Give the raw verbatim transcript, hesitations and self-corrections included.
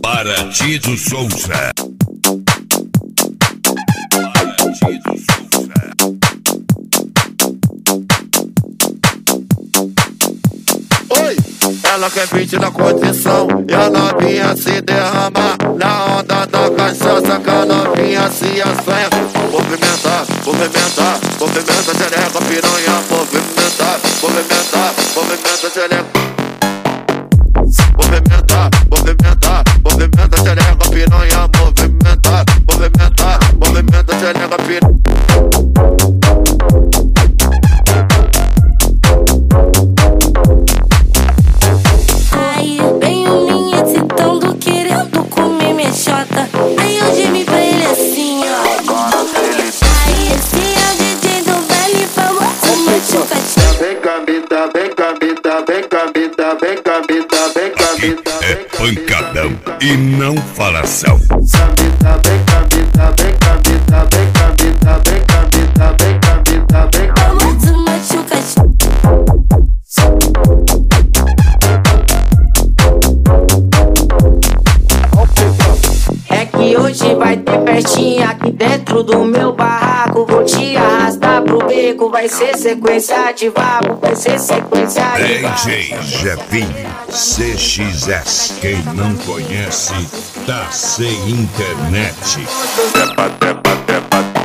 Paratido Souza. Oi, ela quer beat na condição e a novinha se derrama na onda da cachaça, que a novinha se assanha. Movimentar, movimentar, movimenta xereca, piranha. Movimentar, movimentar, movimenta xereca. Movimentar, movimentar, movimenta xereca, piranha. Movimentar, movimentar, movimenta xereca, piranha. É pancadão e não falação. É que hoje vai ter festinha aqui dentro do meu barraco. Vou te arrastar pro beco, vai ser sequência de vapo, vai ser sequência de vapo. D J Jefinho C X S, quem não conhece tá sem internet. Tepa, tepa, tepa.